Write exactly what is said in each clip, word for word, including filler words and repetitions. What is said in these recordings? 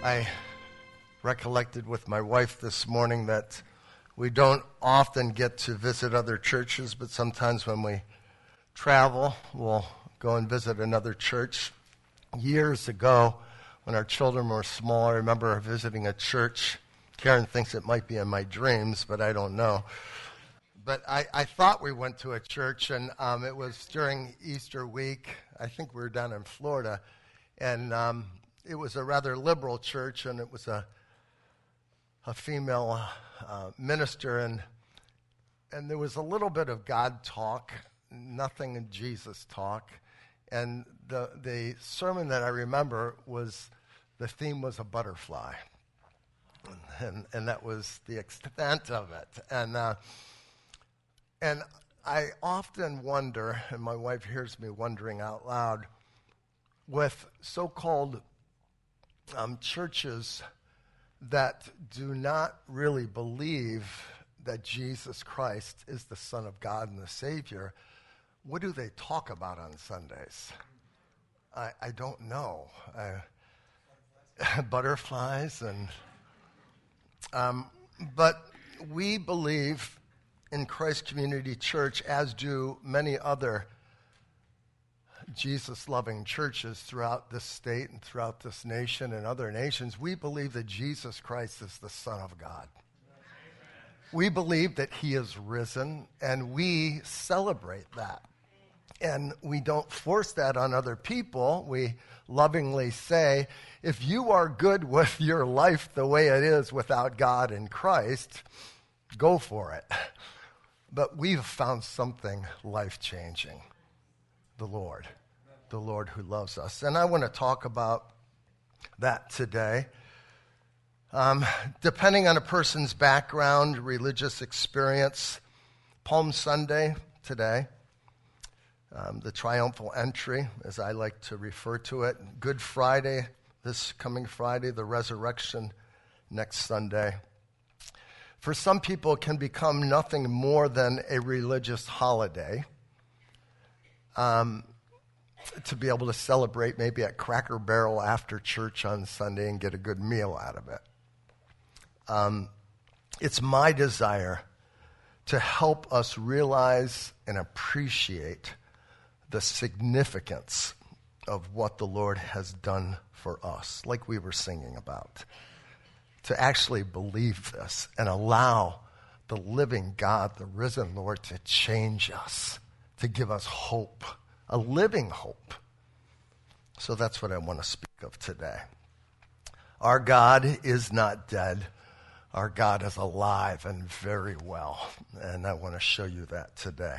I recollected with my wife this morning that we don't often get to visit other churches, but sometimes when we travel, we'll go and visit another church. Years ago, when our children were small, I remember visiting a church. Karen thinks it might be in my dreams, but I don't know. But I, I thought we went to a church, and um, it was during Easter week. I think we were down in Florida, and um, it was a rather liberal church, and it was a a female uh, minister, and and there was a little bit of God talk, nothing in Jesus talk, and the the sermon that I remember was, the theme was a butterfly, and and that was the extent of it, and uh, and I often wonder, and my wife hears me wondering out loud, with so-called um, churches that do not really believe that Jesus Christ is the Son of God and the Savior, what do they talk about on Sundays? I, I don't know. Uh, butterflies and... Um, but we believe in Christ Community Church, as do many other Jesus-loving churches throughout this state and throughout this nation and other nations. We believe that Jesus Christ is the Son of God. We believe that he is risen, and we celebrate that. And we don't force that on other people. We lovingly say, if you are good with your life the way it is without God and Christ, go for it. But we've found something life-changing. The Lord, the Lord who loves us. And I want to talk about that today. Um, depending on a person's background, religious experience, Palm Sunday today, um, the triumphal entry, as I like to refer to it, Good Friday, this coming Friday, the resurrection next Sunday. For some people, it can become nothing more than a religious holiday. Um, to be able to celebrate maybe at Cracker Barrel after church on Sunday and get a good meal out of it. Um, it's my desire to help us realize and appreciate the significance of what the Lord has done for us, like we were singing about. To actually believe this and allow the living God, the risen Lord, to change us, to give us hope, a living hope. So that's what I want to speak of today. Our God is not dead. Our God is alive and very well. And I want to show you that today.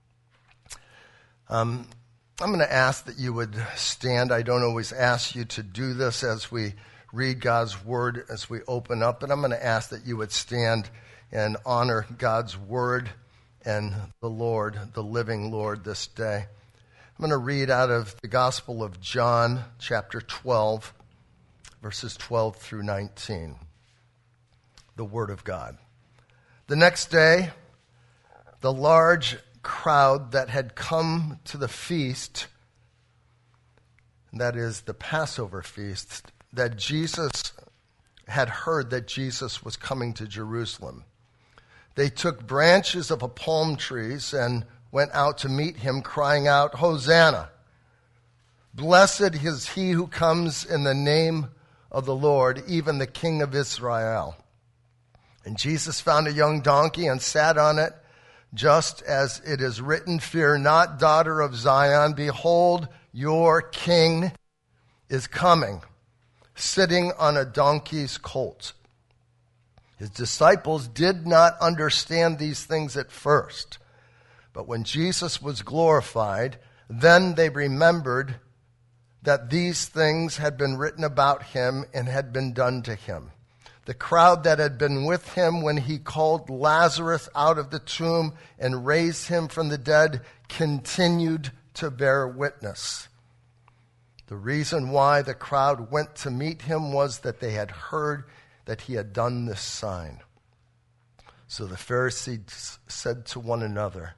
Um, I'm going to ask that you would stand. I don't always ask you to do this as we read God's word, as we open up. But I'm going to ask that you would stand and honor God's word and the Lord, the living Lord, this day. I'm going to read out of the Gospel of John, chapter twelve, verses twelve through nineteen. The Word of God. The next day, the large crowd that had come to the feast, that is the Passover feast, that Jesus had heard that Jesus was coming to Jerusalem. They took branches of a palm trees and went out to meet him, crying out, Hosanna! Blessed is he who comes in the name of the Lord, even the King of Israel. And Jesus found a young donkey and sat on it, just as it is written, Fear not, daughter of Zion. Behold, your king is coming, sitting on a donkey's colt. His disciples did not understand these things at first. But when Jesus was glorified, then they remembered that these things had been written about him and had been done to him. The crowd that had been with him when he called Lazarus out of the tomb and raised him from the dead continued to bear witness. The reason why the crowd went to meet him was that they had heard that he had done this sign. So the Pharisees said to one another,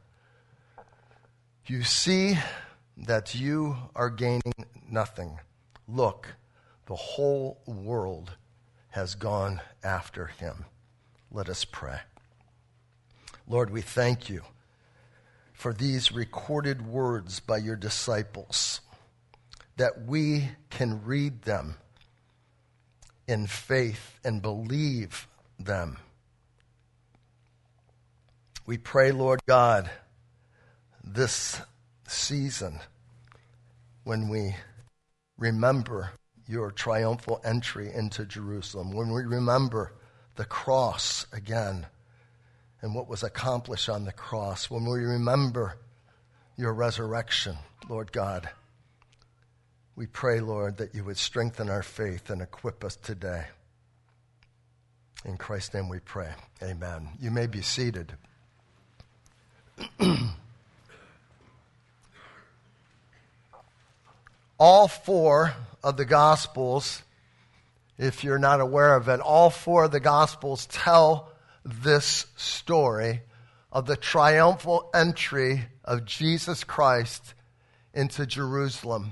You see that you are gaining nothing. Look, The whole world has gone after him. Let us pray. Lord, we thank you for these recorded words by your disciples, that we can read them in faith and believe them. We pray, Lord God, this season when we remember your triumphal entry into Jerusalem, when we remember the cross again and what was accomplished on the cross, when we remember your resurrection, Lord God, we pray, Lord, that you would strengthen our faith and equip us today. In Christ's name we pray. Amen. You may be seated. All four of the Gospels, if you're not aware of it, all four of the Gospels tell this story of the triumphal entry of Jesus Christ into Jerusalem.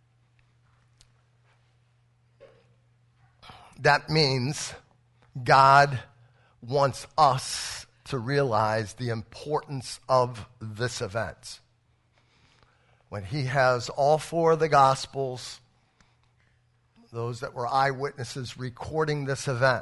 That means God wants us to realize the importance of this event. When he has all four of the Gospels, those that were eyewitnesses recording this event,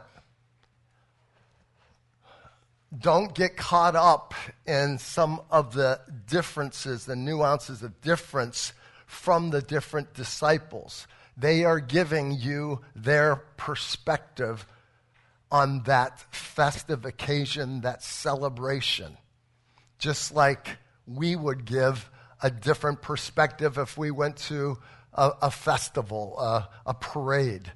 don't get caught up in some of the differences, the nuances of difference from the different disciples. They are giving you their perspective on that festive occasion, that celebration. Just like we would give a different perspective if we went to a, a festival, a, a parade.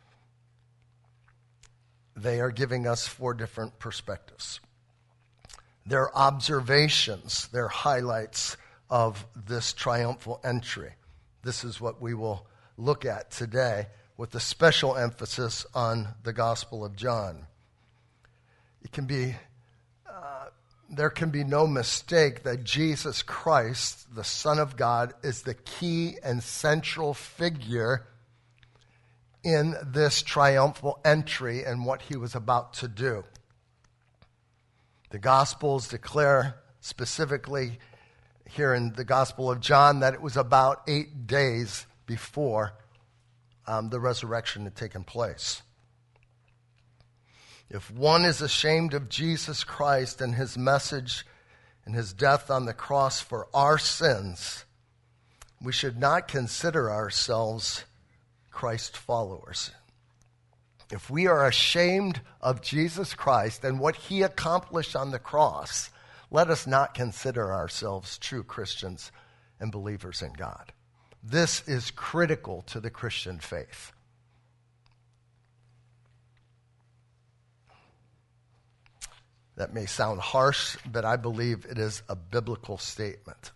They are giving us four different perspectives. Their observations, their highlights of this triumphal entry. This is what we will look at today, with a special emphasis on the Gospel of John. It can be, uh, there can be no mistake that Jesus Christ, the Son of God, is the key and central figure in this triumphal entry and what he was about to do. The Gospels declare specifically here in the Gospel of John that it was about eight days before um, the resurrection had taken place. If one is ashamed of Jesus Christ and his message and his death on the cross for our sins, we should not consider ourselves Christ followers. If we are ashamed of Jesus Christ and what he accomplished on the cross, let us not consider ourselves true Christians and believers in God. This is critical to the Christian faith. That may sound harsh, but I believe it is a biblical statement.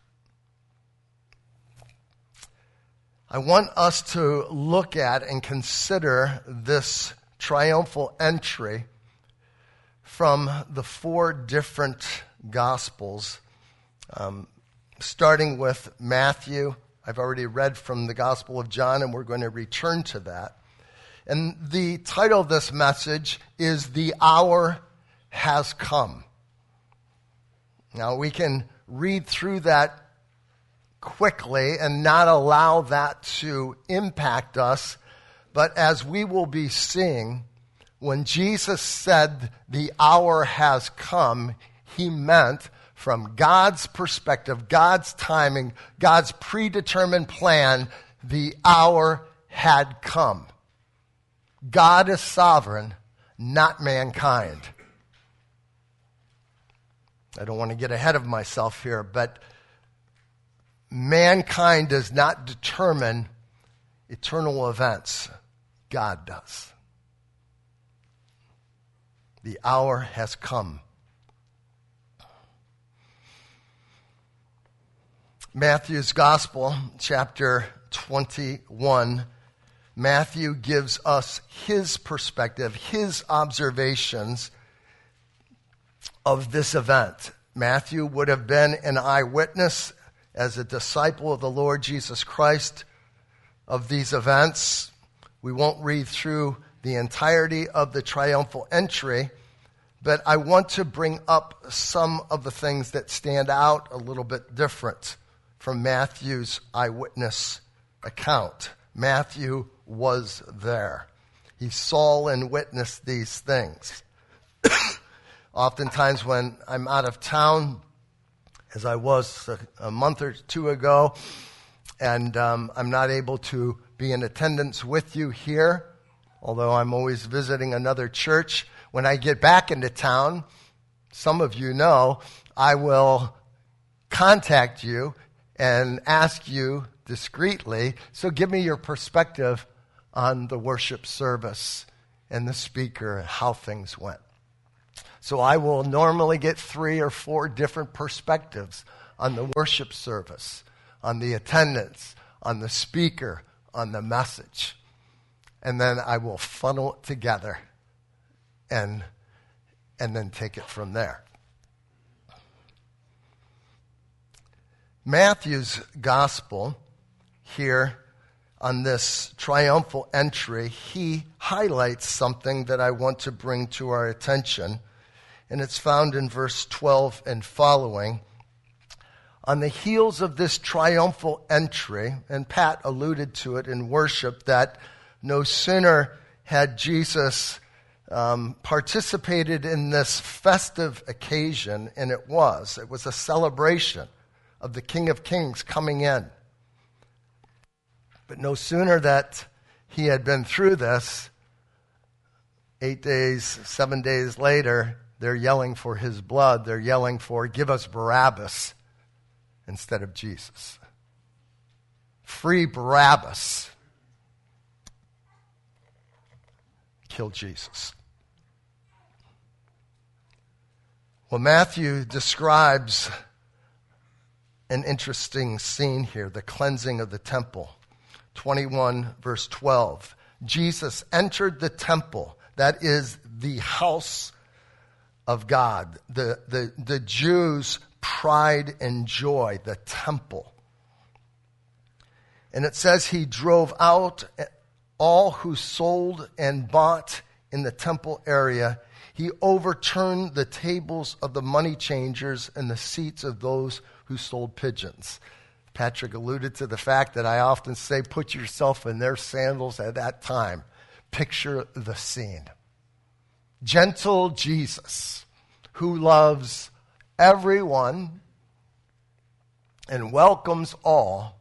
I want us to look at and consider this triumphal entry from the four different Gospels, um, starting with Matthew. I've already read from the Gospel of John, and we're going to return to that. And the title of this message is "The Hour Has Come." Now, we can read through that quickly and not allow that to impact us, but as we will be seeing, when Jesus said the hour has come, he meant from God's perspective, God's timing, God's predetermined plan, the hour had come. God is sovereign, not mankind. I don't want to get ahead of myself here, but mankind does not determine eternal events. God does. The hour has come. Matthew's Gospel, chapter twenty-one, Matthew gives us his perspective, his observations of this event. Matthew would have been an eyewitness as a disciple of the Lord Jesus Christ of these events. We won't read through the entirety of the triumphal entry, but I want to bring up some of the things that stand out a little bit different from Matthew's eyewitness account. Matthew was there. He saw and witnessed these things. Oftentimes when I'm out of town, as I was a, a month or two ago, and um, I'm not able to be in attendance with you here, although I'm always visiting another church, when I get back into town, some of you know, I will contact you and ask you discreetly, so give me your perspective on the worship service and the speaker and how things went. So I will normally get three or four different perspectives on the worship service, on the attendance, on the speaker, on the message. And then I will funnel it together and, and then take it from there. Matthew's gospel here on this triumphal entry, he highlights something that I want to bring to our attention, and it's found in verse twelve and following. On the heels of this triumphal entry, and Pat alluded to it in worship, that no sooner had Jesus um, participated in this festive occasion, and it was, it was a celebration of the King of Kings coming in. But no sooner that he had been through this, eight days, seven days later, they're yelling for his blood. They're yelling for, give us Barabbas instead of Jesus. Free Barabbas. Kill Jesus. Well, Matthew describes an interesting scene here, the cleansing of the temple. twenty-one, verse twelve. Jesus entered the temple, that is the house of God. The, the, the Jews' pride and joy, the temple. And it says he drove out all who sold and bought in the temple area. He overturned the tables of the money changers and the seats of those who sold pigeons. Patrick alluded to the fact that I often say, put yourself in their sandals at that time. Picture the scene. Gentle Jesus, who loves everyone and welcomes all,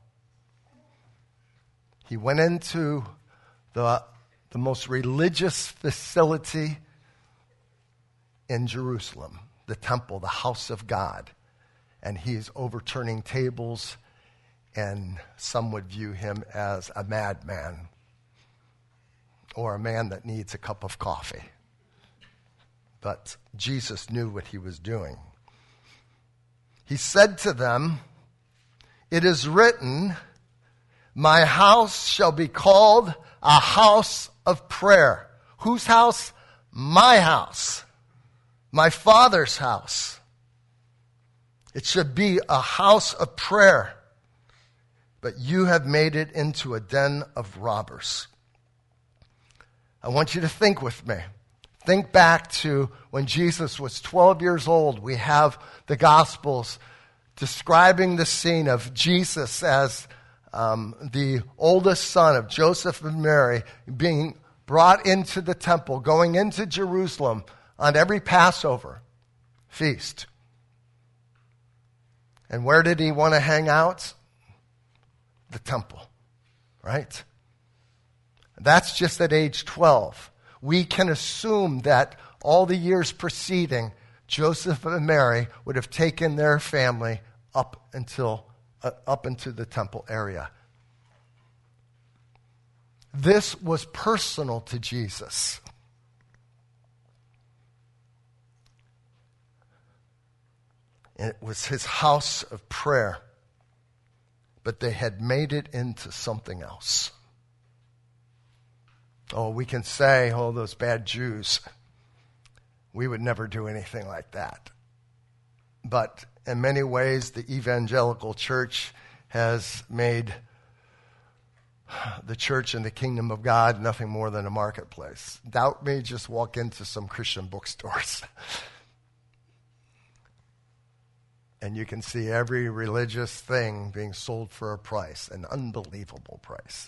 he went into the, the most religious facility in Jerusalem, the temple, the house of God, and he's overturning tables, and some would view him as a madman or a man that needs a cup of coffee. But Jesus knew what he was doing. He said to them, it is written, my house shall be called a house of prayer. Whose house? My house. My Father's house. It should be a house of prayer. But you have made it into a den of robbers. I want you to think with me. Think back to when Jesus was twelve years old. We have the Gospels describing the scene of Jesus as um, the oldest son of Joseph and Mary being brought into the temple, going into Jerusalem on every Passover feast. And where did he want to hang out? The temple, right? That's just at age twelve. We can assume that all the years preceding, Joseph and Mary would have taken their family up until uh, up into the temple area. This was personal to Jesus. It was his house of prayer. But they had made it into something else. Oh, we can say, oh, those bad Jews. We would never do anything like that. But in many ways, the evangelical church has made the church and the kingdom of God nothing more than a marketplace. Doubt me, just walk into some Christian bookstores. And you can see every religious thing being sold for a price, an unbelievable price.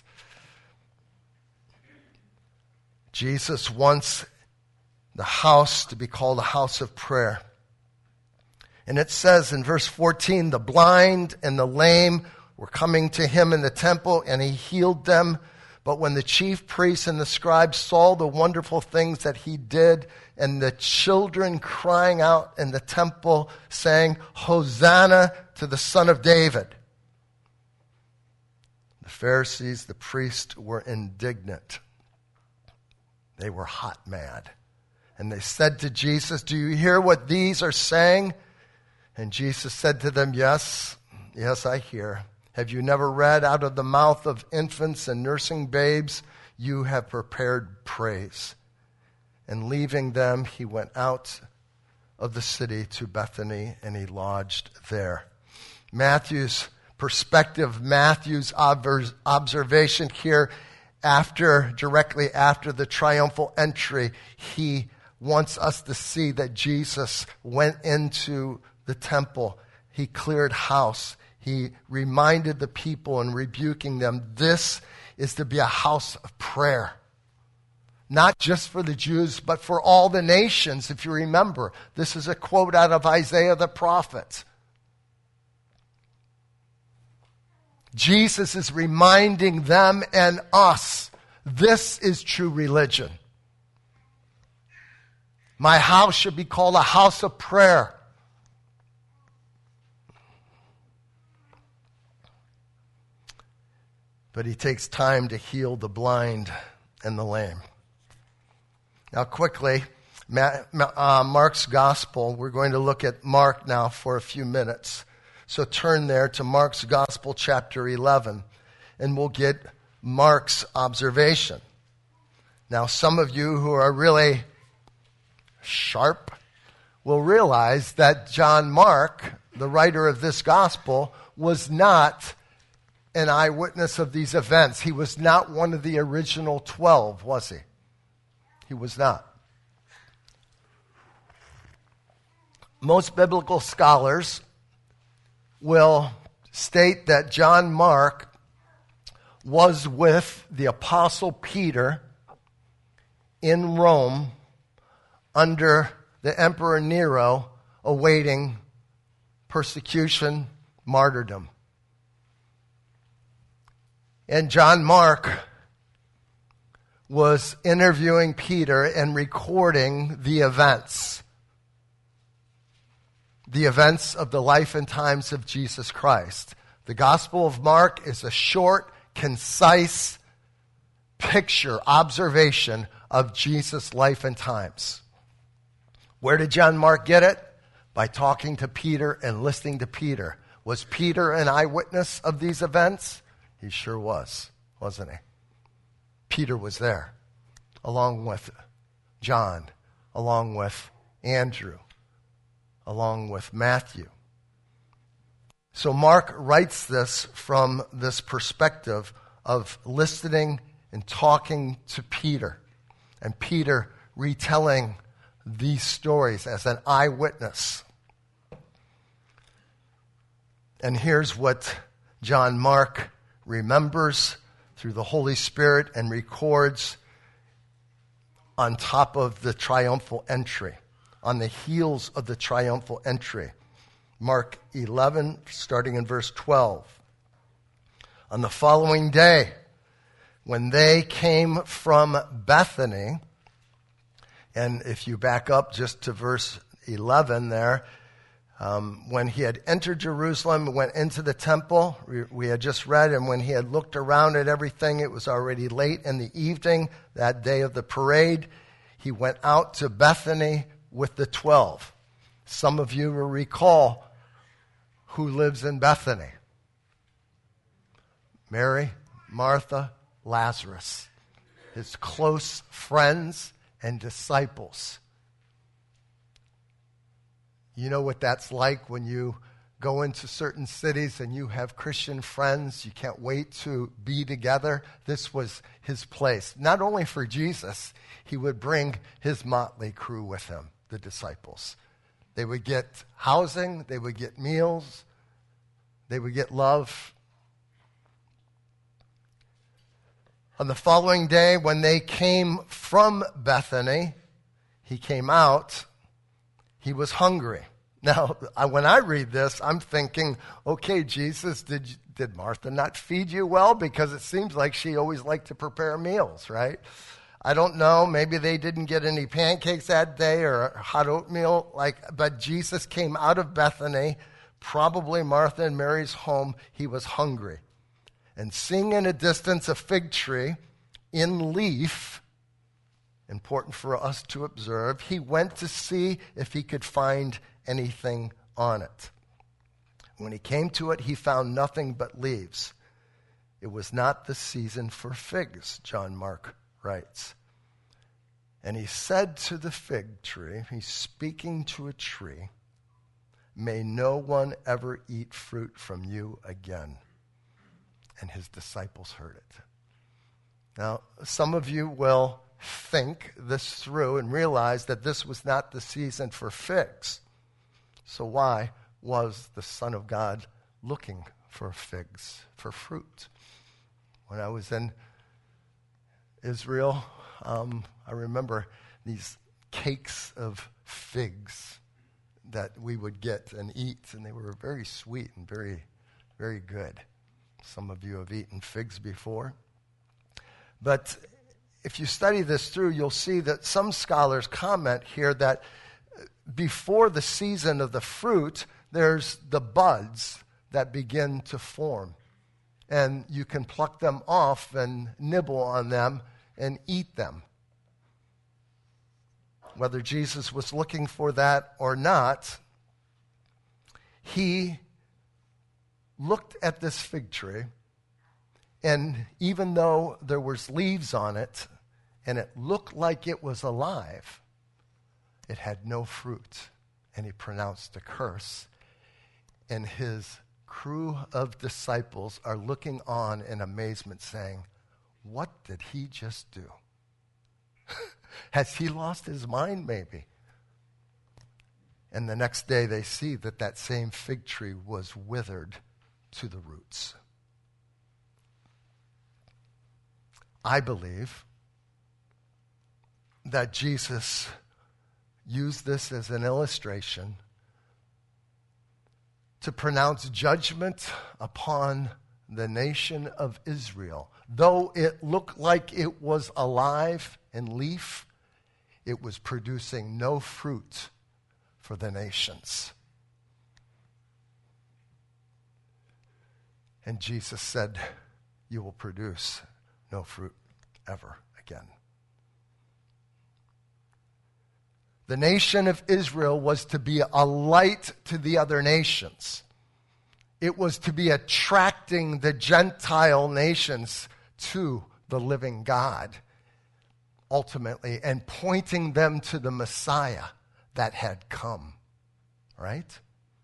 Jesus wants the house to be called a house of prayer. And it says in verse fourteen, the blind and the lame were coming to him in the temple, and he healed them. But when the chief priests and the scribes saw the wonderful things that he did, and the children crying out in the temple, saying, Hosanna to the Son of David, the Pharisees, the priests, were indignant. They were hot mad. And they said to Jesus, do you hear what these are saying? And Jesus said to them, yes, yes, I hear. Have you never read, out of the mouth of infants and nursing babes, you have prepared praise? And leaving them, he went out of the city to Bethany, and he lodged there. Matthew's perspective, Matthew's observation here, after, directly after the triumphal entry, he wants us to see that Jesus went into the temple. He cleared house. He reminded the people and rebuking them, this is to be a house of prayer. Not just for the Jews, but for all the nations, if you remember. This is a quote out of Isaiah the prophet. Jesus is reminding them and us, this is true religion. My house should be called a house of prayer. But he takes time to heal the blind and the lame. Now quickly, uh, Mark's gospel. We're going to look at Mark now for a few minutes. So turn there to Mark's gospel, chapter eleven, and we'll get Mark's observation. Now some of you who are really sharp will realize that John Mark, the writer of this gospel, was not an eyewitness of these events. He was not one of the original twelve, was he? He was not. Most biblical scholars will state that John Mark was with the Apostle Peter in Rome under the Emperor Nero, awaiting persecution, martyrdom. And John Mark was interviewing Peter and recording the events. The events of the life and times of Jesus Christ. The Gospel of Mark is a short, concise picture, observation of Jesus' life and times. Where did John Mark get it? By talking to Peter and listening to Peter. Was Peter an eyewitness of these events? He sure was, wasn't he? Peter was there, along with John, along with Andrew, along with Matthew. So Mark writes this from this perspective of listening and talking to Peter, and Peter retelling these stories as an eyewitness. And here's what John Mark remembers through the Holy Spirit and records on top of the triumphal entry, on the heels of the triumphal entry. Mark eleven, starting in verse twelve. On the following day, when they came from Bethany, and if you back up just to verse eleven there, Um, when he had entered Jerusalem, went into the temple, we, we had just read, and when he had looked around at everything, it was already late in the evening, that day of the parade. He went out to Bethany with the twelve. Some of you will recall who lives in Bethany. Mary, Martha, Lazarus, his close friends and disciples. You know what that's like when you go into certain cities and you have Christian friends, you can't wait to be together. This was his place. Not only for Jesus, he would bring his motley crew with him, the disciples. They would get housing, they would get meals, they would get love. On the following day, when they came from Bethany, he came out, he was hungry. Now, when I read this, I'm thinking, okay, Jesus, did did Martha not feed you well? Because it seems like she always liked to prepare meals, right? I don't know. Maybe they didn't get any pancakes that day or hot oatmeal. Like, but Jesus came out of Bethany, probably Martha and Mary's home. He was hungry. And seeing in a distance a fig tree in leaf, important for us to observe, he went to see if he could find anything on it. When he came to it, he found nothing but leaves. It was not the season for figs, John Mark writes. And he said to the fig tree, he's speaking to a tree, may no one ever eat fruit from you again. And his disciples heard it. Now, some of you will think this through and realize that this was not the season for figs. So why was the Son of God looking for figs, for fruit? When I was in Israel, um, I remember these cakes of figs that we would get and eat, and they were very sweet and very, very good. Some of you have eaten figs before. But if you study this through, you'll see that some scholars comment here that before the season of the fruit, there's the buds that begin to form. And you can pluck them off and nibble on them and eat them. Whether Jesus was looking for that or not, he looked at this fig tree, and even though there was leaves on it, and it looked like it was alive, it had no fruit, and he pronounced a curse. And his crew of disciples are looking on in amazement, saying, what did he just do? Has he lost his mind, maybe? And the next day they see that that same fig tree was withered to the roots. I believe that Jesus used this as an illustration to pronounce judgment upon the nation of Israel. Though it looked like it was alive and leaf, it was producing no fruit for the nations. And Jesus said, you will produce no fruit ever again. The nation of Israel was to be a light to the other nations. It was to be attracting the Gentile nations to the living God, ultimately, and pointing them to the Messiah that had come, right?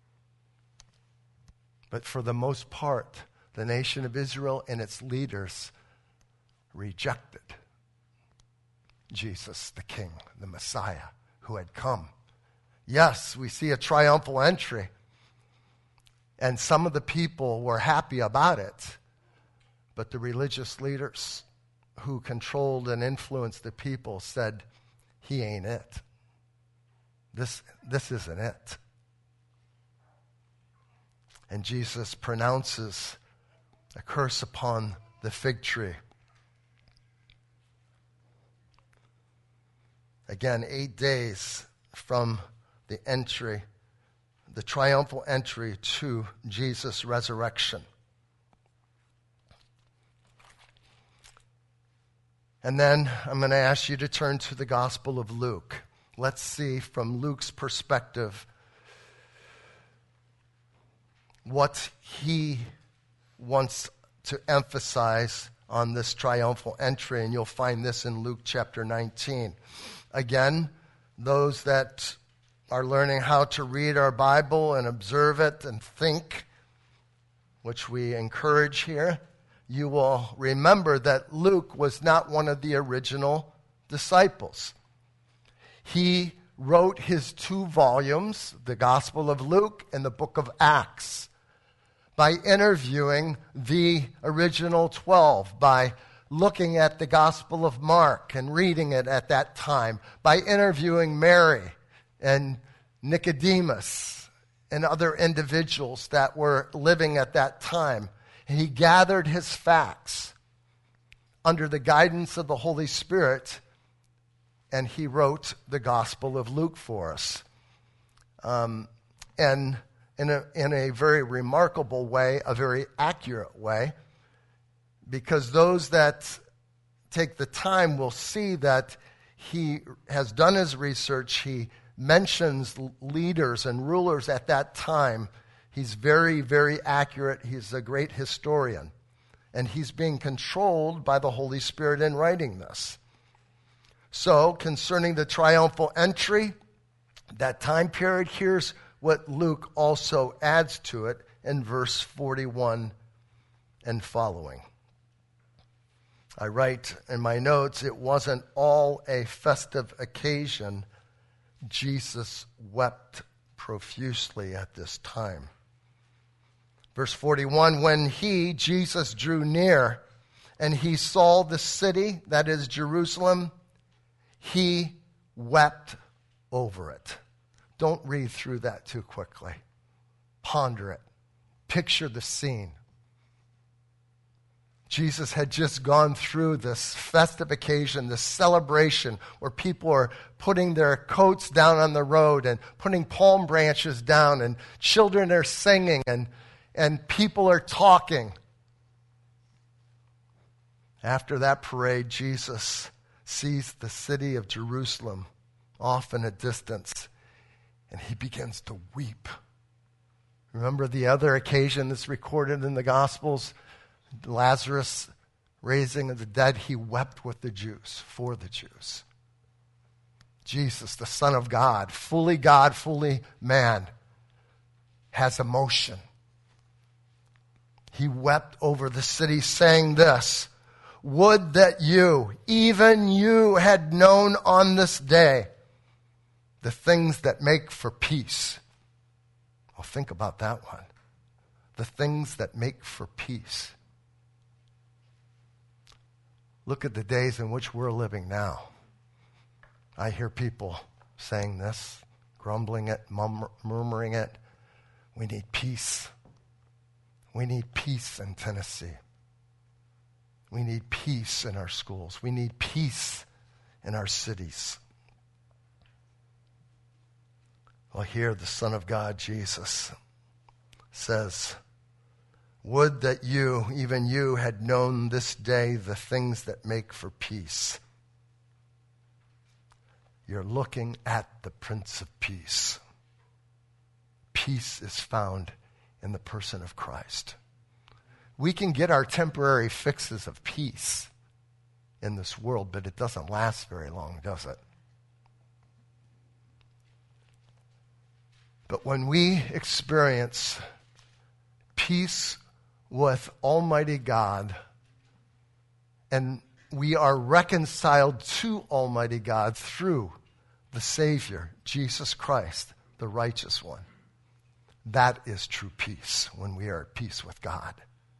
But for the most part, the nation of Israel and its leaders rejected Jesus, the King, the Messiah who had come. Yes, we see a triumphal entry, and some of the people were happy about it, but the religious leaders who controlled and influenced the people said, he ain't it. This, this isn't it. And Jesus pronounces a curse upon the fig tree. Again, eight days from the entry, the triumphal entry to Jesus' resurrection. And then I'm going to ask you to turn to the Gospel of Luke. Let's see from Luke's perspective what he wants to emphasize on this triumphal entry, and you'll find this in Luke chapter nineteen. Again, those that are learning how to read our Bible and observe it and think, which we encourage here, you will remember that Luke was not one of the original disciples. He wrote his two volumes, the Gospel of Luke and the book of Acts, by interviewing the original twelve, by looking at the Gospel of Mark and reading it at that time, by interviewing Mary and Nicodemus and other individuals that were living at that time. And he gathered his facts under the guidance of the Holy Spirit, and he wrote the Gospel of Luke for us. Um, and in a, in a very remarkable way, a very accurate way, because those that take the time will see that he has done his research. He mentions leaders and rulers at that time. He's very, very accurate. He's a great historian. And he's being controlled by the Holy Spirit in writing this. So, concerning the triumphal entry, that time period, here's what Luke also adds to it in verse forty-one and following. I write in my notes, it wasn't all a festive occasion. Jesus wept profusely at this time. Verse forty-one, when he, Jesus, drew near and he saw the city, that is Jerusalem, he wept over it. Don't read through that too quickly. Ponder it. Picture the scene. Jesus had just gone through this festive occasion, this celebration where people are putting their coats down on the road and putting palm branches down, and children are singing, and, and people are talking. After that parade, Jesus sees the city of Jerusalem off in a distance, and he begins to weep. Remember the other occasion that's recorded in the Gospels? Lazarus raising of the dead, he wept with the Jews, for the Jews. Jesus, the Son of God, fully God, fully man, has emotion. He wept over the city, saying this, would that you, even you, had known on this day the things that make for peace. Well, think about that one. The things that make for peace. Look at the days in which we're living now. I hear people saying this, grumbling it, murmur- murmuring it. We need peace. We need peace in Tennessee. We need peace in our schools. We need peace in our cities. Well, here the Son of God, Jesus, says, would that you, even you, had known this day the things that make for peace. You're looking at the Prince of Peace. Peace is found in the person of Christ. We can get our temporary fixes of peace in this world, but it doesn't last very long, does it? But when we experience peace with Almighty God, and we are reconciled to Almighty God through the Savior, Jesus Christ, the righteous one, that is true peace, when we are at peace with God.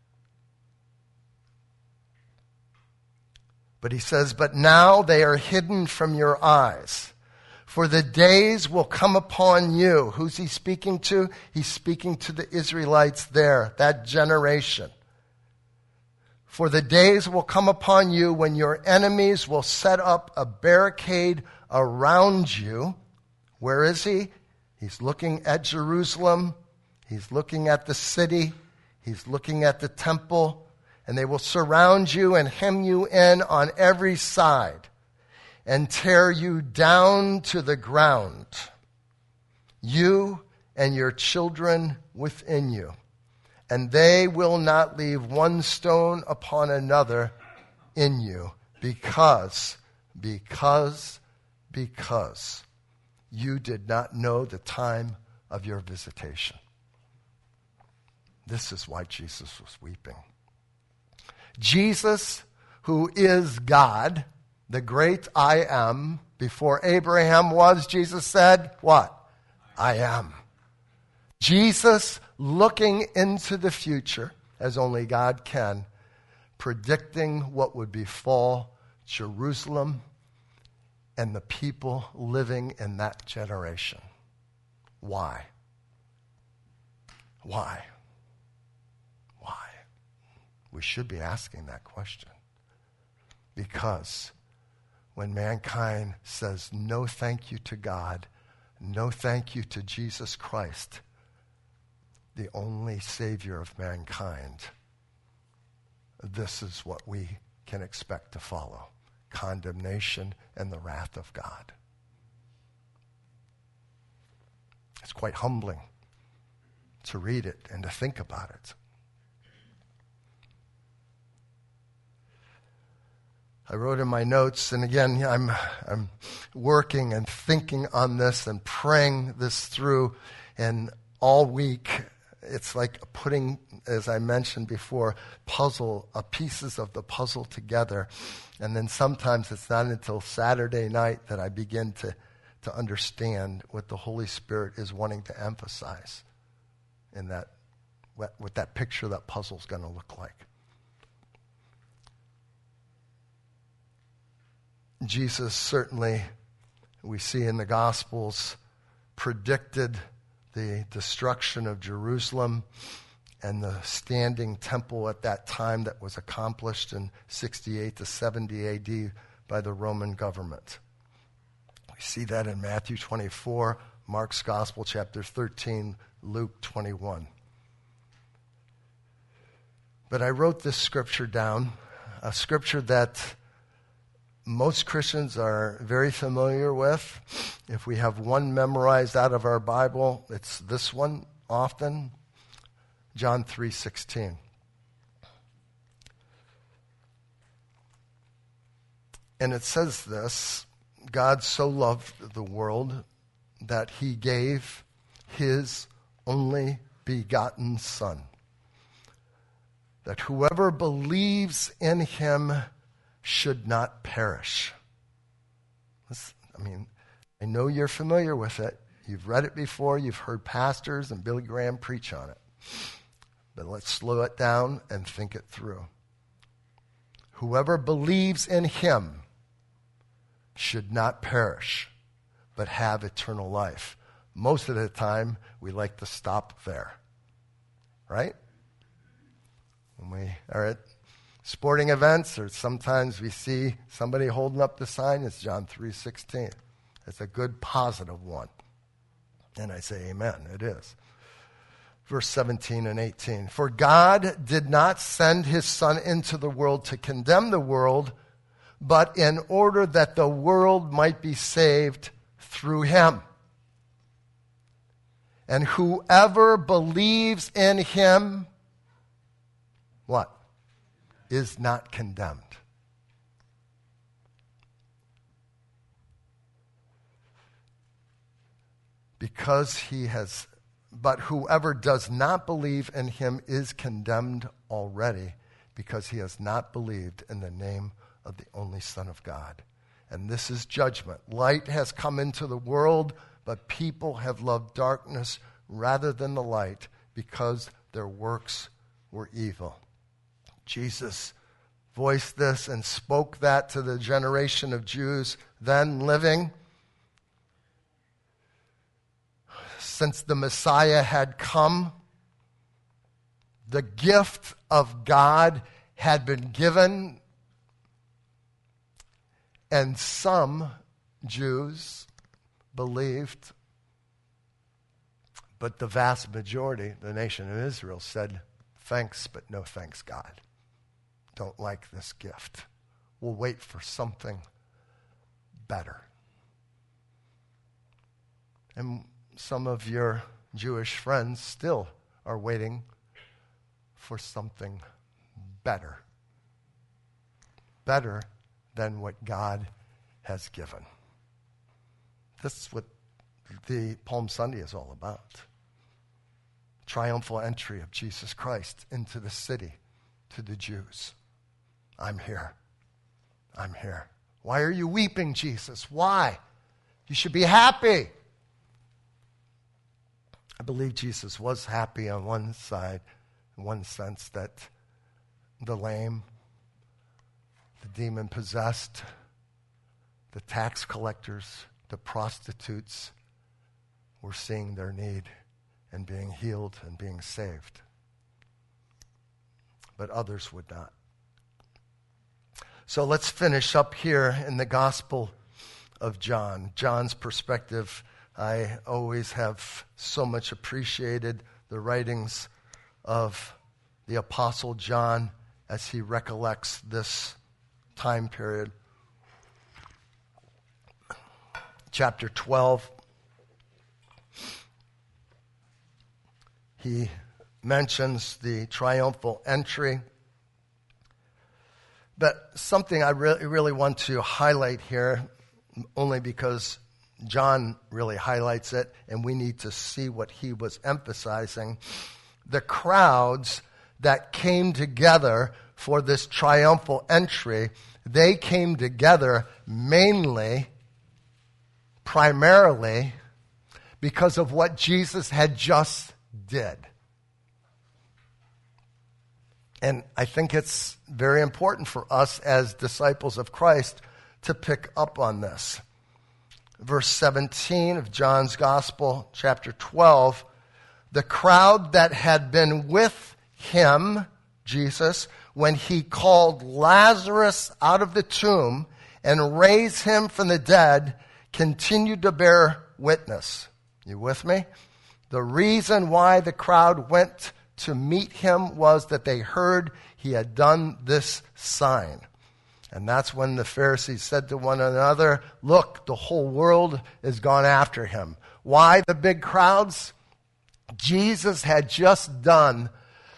But he says, but now they are hidden from your eyes. For the days will come upon you. Who's he speaking to? He's speaking to the Israelites there, that generation. For the days will come upon you when your enemies will set up a barricade around you. Where is he? He's looking at Jerusalem. He's looking at the city. He's looking at the temple. And they will surround you and hem you in on every side and tear you down to the ground, you and your children within you. And they will not leave one stone upon another in you, because, because, because you did not know the time of your visitation. This is why Jesus was weeping. Jesus, who is God, the great I am, before Abraham was, Jesus said, what? I am. Jesus looking into the future, as only God can, predicting what would befall Jerusalem and the people living in that generation. Why? Why? Why? We should be asking that question. Because when mankind says no thank you to God, no thank you to Jesus Christ, the only Savior of mankind, this is what we can expect to follow: condemnation and the wrath of God. It's quite humbling to read it and to think about it. I wrote in my notes, and again, I'm, I'm working and thinking on this and praying this through, and all week, it's like putting, as I mentioned before, puzzle, uh, pieces of the puzzle together. And then sometimes it's not until Saturday night that I begin to, to understand what the Holy Spirit is wanting to emphasize in that, what, what that picture of that puzzle is going to look like. Jesus certainly, we see in the Gospels, predicted the destruction of Jerusalem and the standing temple at that time that was accomplished in sixty-eight to seventy A D by the Roman government. We see that in Matthew twenty-four, Mark's Gospel, chapter thirteen, Luke twenty-one. But I wrote this scripture down, a scripture that most Christians are very familiar with. If we have one memorized out of our Bible, it's this one often, John three sixteen. And it says this: God so loved the world that he gave his only begotten Son, that whoever believes in him should not perish. I mean, I know you're familiar with it. You've read it before. You've heard pastors and Billy Graham preach on it. But let's slow it down and think it through. Whoever believes in him should not perish, but have eternal life. Most of the time, we like to stop there. Right? When we are at sporting events, or sometimes we see somebody holding up the sign, it's John three sixteen. It's a good positive one. And I say amen, it is. Verse seventeen and eighteen. For God did not send his Son into the world to condemn the world, but in order that the world might be saved through him. And whoever believes in him, what? Is not condemned. Because he has, but whoever does not believe in him is condemned already, because he has not believed in the name of the only Son of God. And this is judgment. Light has come into the world, but people have loved darkness rather than the light, because their works were evil. Jesus voiced this and spoke that to the generation of Jews then living. Since the Messiah had come, the gift of God had been given, and some Jews believed, but the vast majority, the nation of Israel, said, thanks, but no thanks, God. Don't like this gift. We'll wait for something better. And some of your Jewish friends still are waiting for something better. Better than what God has given. This is what the Palm Sunday is all about. Triumphal entry of Jesus Christ into the city to the Jews. I'm here. I'm here. Why are you weeping, Jesus? Why? You should be happy. I believe Jesus was happy on one side, in one sense, that the lame, the demon-possessed, the tax collectors, the prostitutes were seeing their need and being healed and being saved. But others would not. So let's finish up here in the Gospel of John. John's perspective. I always have so much appreciated the writings of the Apostle John as he recollects this time period. Chapter twelve, he mentions the triumphal entry. But something I really, really want to highlight here, only because John really highlights it, and we need to see what he was emphasizing. The crowds that came together for this triumphal entry, they came together mainly, primarily, because of what Jesus had just did. And I think it's very important for us as disciples of Christ to pick up on this. Verse seventeen of John's Gospel, chapter twelve, the crowd that had been with him, Jesus, when he called Lazarus out of the tomb and raised him from the dead, continued to bear witness. You with me? The reason why the crowd went to meet him was that they heard he had done this sign. And that's when the Pharisees said to one another, look, the whole world has gone after him. Why the big crowds? Jesus had just done,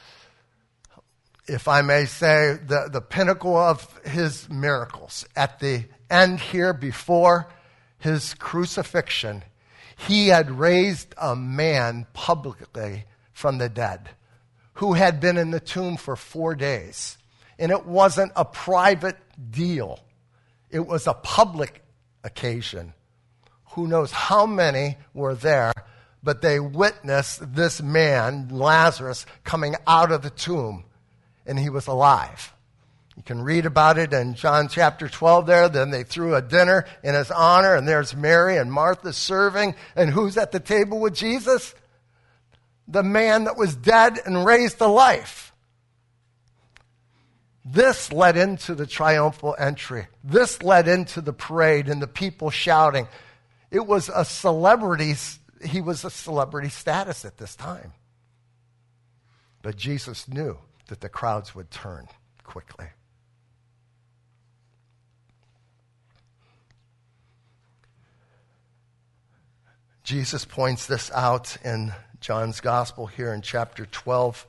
if I may say, the, the pinnacle of his miracles. At the end here, before his crucifixion, he had raised a man publicly from the dead who had been in the tomb for four days. And it wasn't a private deal. It was a public occasion. Who knows how many were there, but they witnessed this man, Lazarus, coming out of the tomb, and he was alive. You can read about it in John chapter twelve there. Then they threw a dinner in his honor, and there's Mary and Martha serving. And who's at the table with Jesus? The man that was dead and raised to life. This led into the triumphal entry. This led into the parade and the people shouting. It was a celebrity. He was a celebrity status at this time. But Jesus knew that the crowds would turn quickly. Jesus points this out in John's Gospel here in chapter twelve.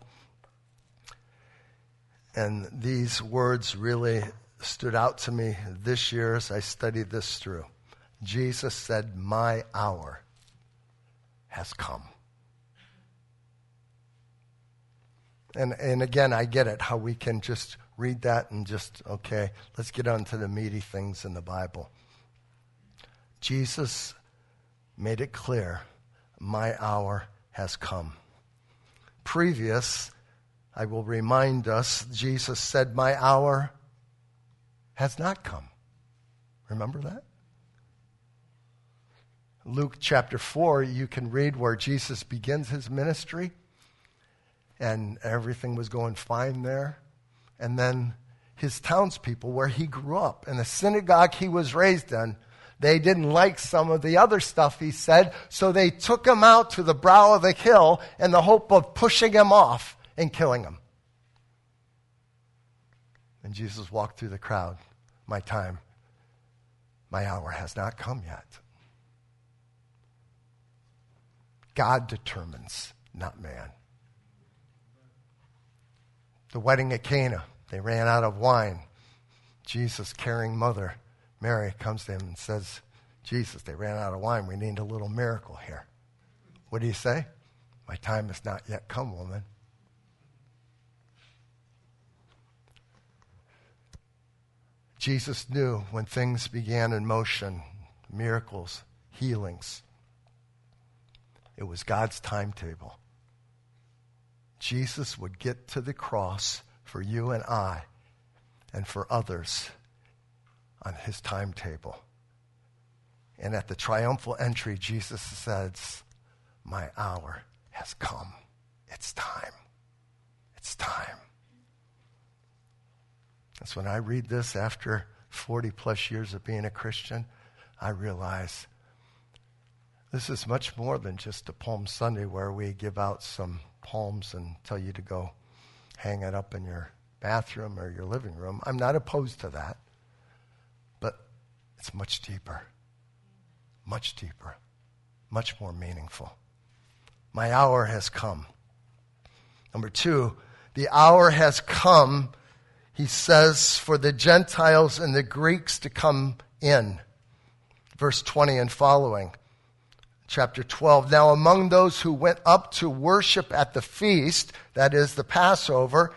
And these words really stood out to me this year as I studied this through. Jesus said, my hour has come. And and again, I get it, how we can just read that and just, okay, let's get on to the meaty things in the Bible. Jesus made it clear, my hour has come. Previous, I will remind us, Jesus said, my hour has not come. Remember that? Luke chapter four, you can read where Jesus begins his ministry, and everything was going fine there. And then his townspeople, where he grew up, and the synagogue he was raised in, they didn't like some of the other stuff he said, so they took him out to the brow of the hill in the hope of pushing him off and killing him. And Jesus walked through the crowd. My time, my hour has not come yet. God determines, not man. The wedding at Cana, they ran out of wine. Jesus, caring mother, Mary, comes to him and says, Jesus, they ran out of wine. We need a little miracle here. What do you say? My time has not yet come, woman. Jesus knew when things began in motion, miracles, healings, it was God's timetable. Jesus would get to the cross for you and I and for others on his timetable. And at the triumphal entry, Jesus says, my hour has come. It's time. It's time. That's when I read this after forty plus years of being a Christian, I realize this is much more than just a Palm Sunday where we give out some palms and tell you to go hang it up in your bathroom or your living room. I'm not opposed to that, but it's much deeper, much deeper, much more meaningful. My hour has come. Number two, the hour has come, he says, for the Gentiles and the Greeks to come in. Verse twenty and following. Chapter twelve. Now among those who went up to worship at the feast, that is the Passover,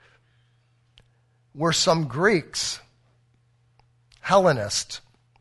were some Greeks, Hellenists,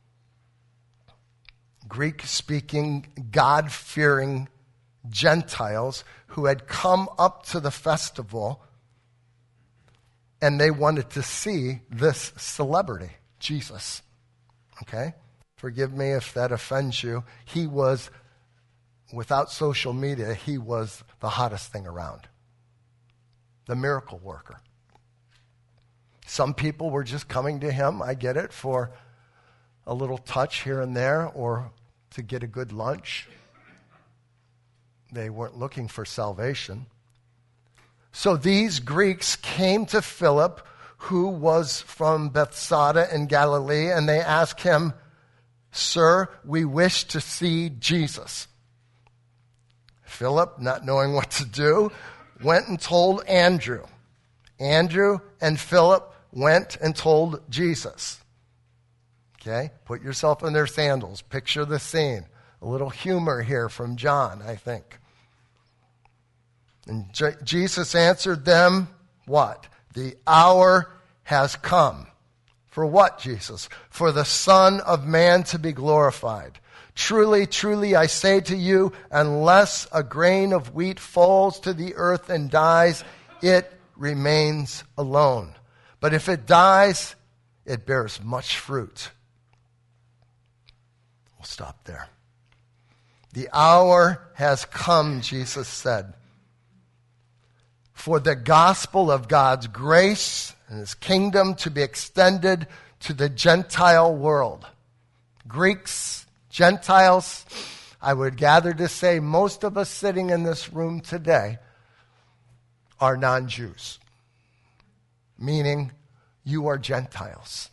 Greek-speaking, God-fearing Gentiles who had come up to the festival, and they wanted to see this celebrity, Jesus. Okay? Forgive me if that offends you. He was, without social media, he was the hottest thing around. The miracle worker. Some people were just coming to him, I get it, for a little touch here and there or to get a good lunch. They weren't looking for salvation. So these Greeks came to Philip, who was from Bethsaida in Galilee, and they asked him, Sir, we wish to see Jesus. Philip, not knowing what to do, went and told Andrew. Andrew and Philip went and told Jesus. Okay? Put yourself in their sandals. Picture the scene. A little humor here from John, I think. And J- Jesus answered them, what? The hour has come. For what, Jesus? For the Son of Man to be glorified. Truly, truly, I say to you, unless a grain of wheat falls to the earth and dies, it remains alone. But if it dies, it bears much fruit. We'll stop there. The hour has come, Jesus said, for the gospel of God's grace and his kingdom to be extended to the Gentile world. Greeks, Gentiles, I would gather to say most of us sitting in this room today are non-Jews, meaning you are Gentiles.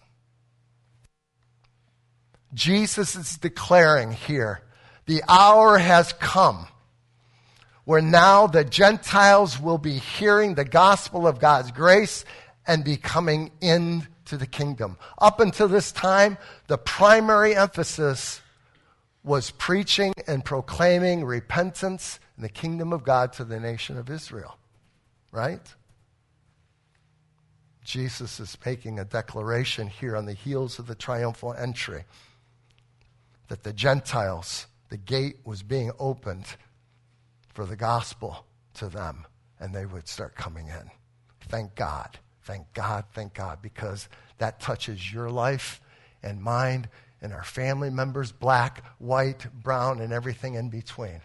Jesus is declaring here, the hour has come where now the Gentiles will be hearing the gospel of God's grace and be coming into the kingdom. Up until this time, the primary emphasis was preaching and proclaiming repentance and the kingdom of God to the nation of Israel. Right? Jesus is making a declaration here on the heels of the triumphal entry that the Gentiles, the gate was being opened for the gospel to them, and they would start coming in. Thank God. Thank God, thank God, because that touches your life and mine and our family members, black, white, brown, and everything in between.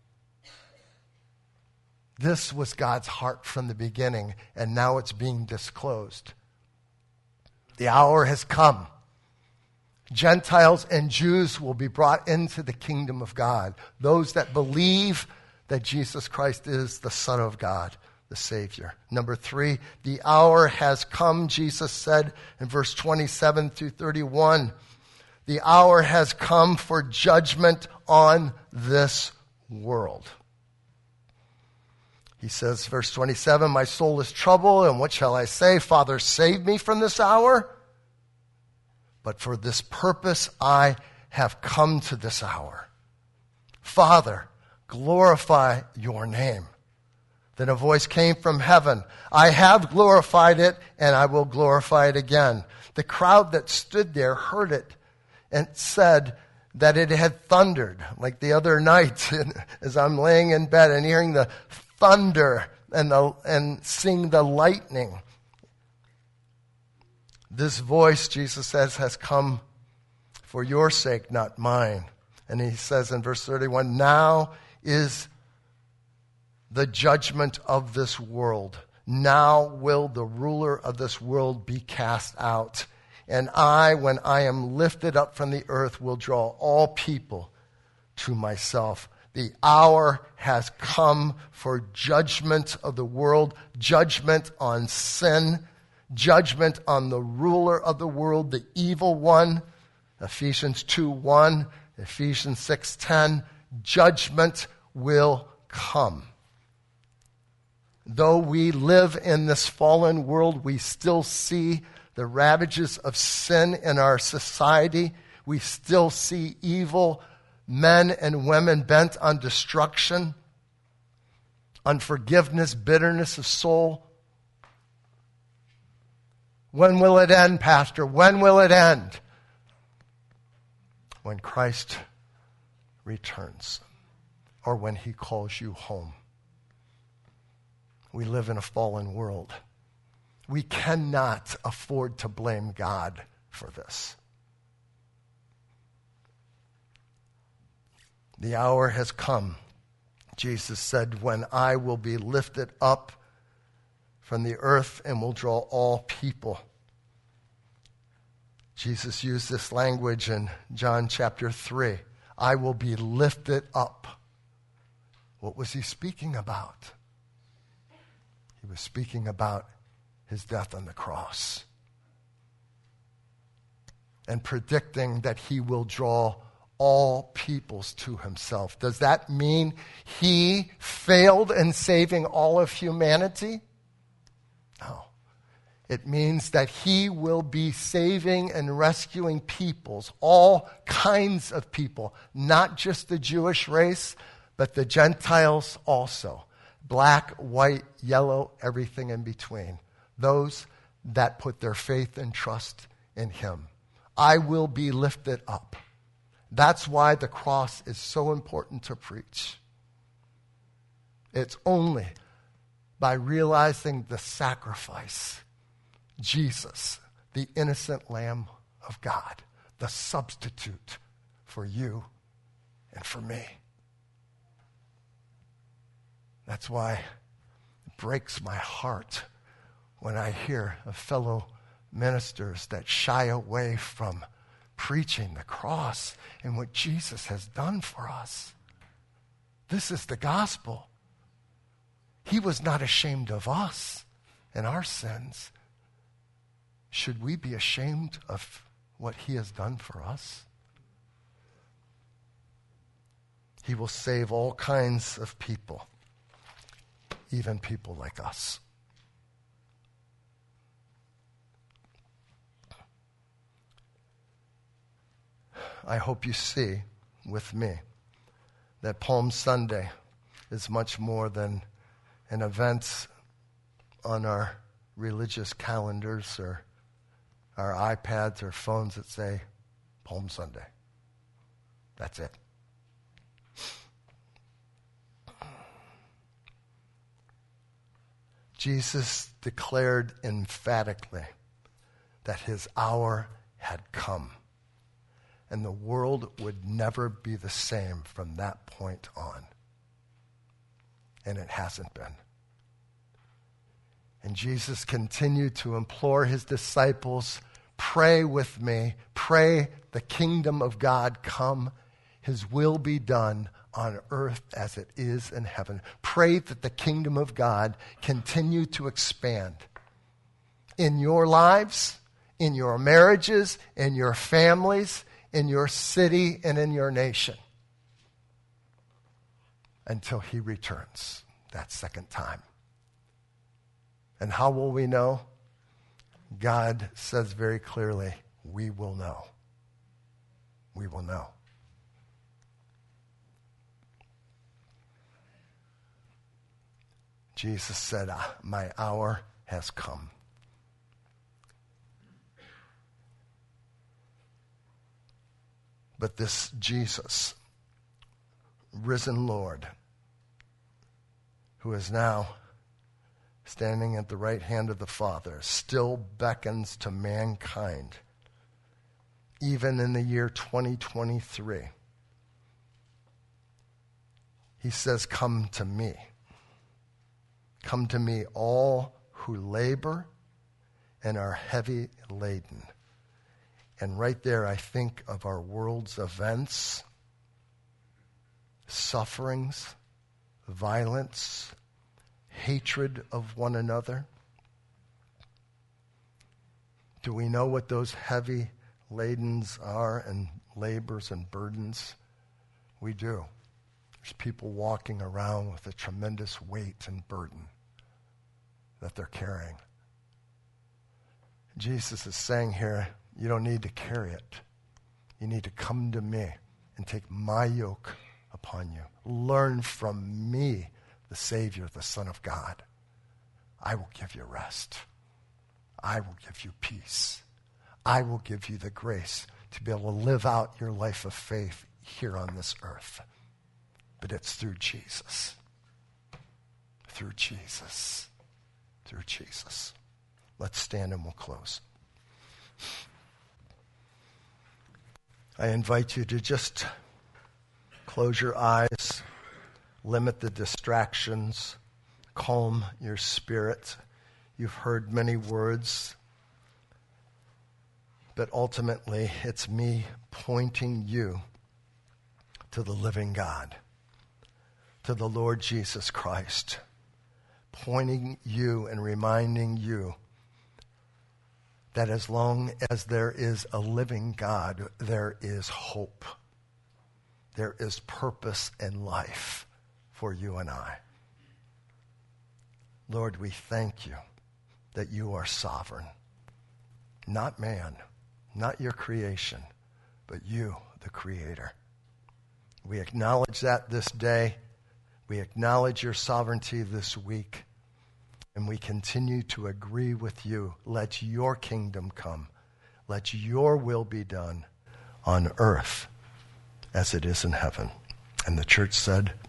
This was God's heart from the beginning, and now it's being disclosed. The hour has come. Gentiles and Jews will be brought into the kingdom of God. Those that believe that Jesus Christ is the Son of God, the Savior. Number three, the hour has come, Jesus said in verse twenty-seven through thirty-one. The hour has come for judgment on this world. He says, verse twenty-seven, my soul is troubled, and what shall I say? Father, save me from this hour. But for this purpose I have come to this hour. Father, glorify your name. Then a voice came from heaven. I have glorified it, and I will glorify it again. The crowd that stood there heard it and said that it had thundered, like the other night as I'm laying in bed and hearing the thunder and, the, and seeing the lightning. This voice, Jesus says, has come for your sake, not mine. And he says in verse thirty-one, now is the judgment of this world. Now will the ruler of this world be cast out. And I, when I am lifted up from the earth, will draw all people to myself. The hour has come for judgment of the world, judgment on sin, judgment on the ruler of the world, the evil one. Ephesians two one, Ephesians six ten, judgment will come. Though we live in this fallen world, we still see the ravages of sin in our society. We still see evil men and women bent on destruction, unforgiveness, bitterness of soul. When will it end, Pastor? When will it end? When Christ returns, or when he calls you home. We live in a fallen world. We cannot afford to blame God for this. The hour has come, Jesus said, when I will be lifted up from the earth and will draw all people. Jesus used this language in John chapter three. I will be lifted up. What was he speaking about? He was speaking about his death on the cross and predicting that he will draw all peoples to himself. Does that mean he failed in saving all of humanity? No. It means that he will be saving and rescuing peoples, all kinds of people, not just the Jewish race, but the Gentiles also. Black, white, yellow, everything in between. Those that put their faith and trust in him. I will be lifted up. That's why the cross is so important to preach. It's only by realizing the sacrifice, Jesus, the innocent Lamb of God, the substitute for you and for me. That's why it breaks my heart when I hear of fellow ministers that shy away from preaching the cross and what Jesus has done for us. This is the gospel. He was not ashamed of us and our sins. Should we be ashamed of what he has done for us? He will save all kinds of people, even people like us. I hope you see with me that Palm Sunday is much more than an event on our religious calendars or our iPads or phones that say Palm Sunday. That's it. Jesus declared emphatically that his hour had come. And the world would never be the same from that point on. And it hasn't been. And Jesus continued to implore his disciples, pray with me, pray the kingdom of God come, his will be done on earth as it is in heaven. Pray that the kingdom of God continue to expand in your lives, in your marriages, in your families, in your city, and in your nation until he returns that second time. And how will we know? God says very clearly, we will know. we will know. Jesus said, ah, my hour has come. But this Jesus, risen Lord, who is now standing at the right hand of the Father, still beckons to mankind, even in the year twenty twenty-three. He says, come to me. Come to me, all who labor and are heavy laden. And right there, I think of our world's events, sufferings, violence, hatred of one another. Do we know what those heavy ladens are and labors and burdens? We do. There's people walking around with a tremendous weight and burden that they're carrying. Jesus is saying here, you don't need to carry it. You need to come to me and take my yoke upon you. Learn from me, the Savior, the Son of God. I will give you rest. I will give you peace. I will give you the grace to be able to live out your life of faith here on this earth. But it's through Jesus. Through Jesus. Through Jesus. Let's stand and we'll close. I invite you to just close your eyes, limit the distractions, calm your spirit. You've heard many words, but ultimately it's me pointing you to the living God, to the Lord Jesus Christ, pointing you and reminding you that as long as there is a living God, there is hope. There is purpose in life for you and I. Lord, we thank you that you are sovereign. Not man, not your creation, but you, the Creator. We acknowledge that this day. We acknowledge your sovereignty this week. And we continue to agree with you. Let your kingdom come. Let your will be done on earth as it is in heaven. And the church said,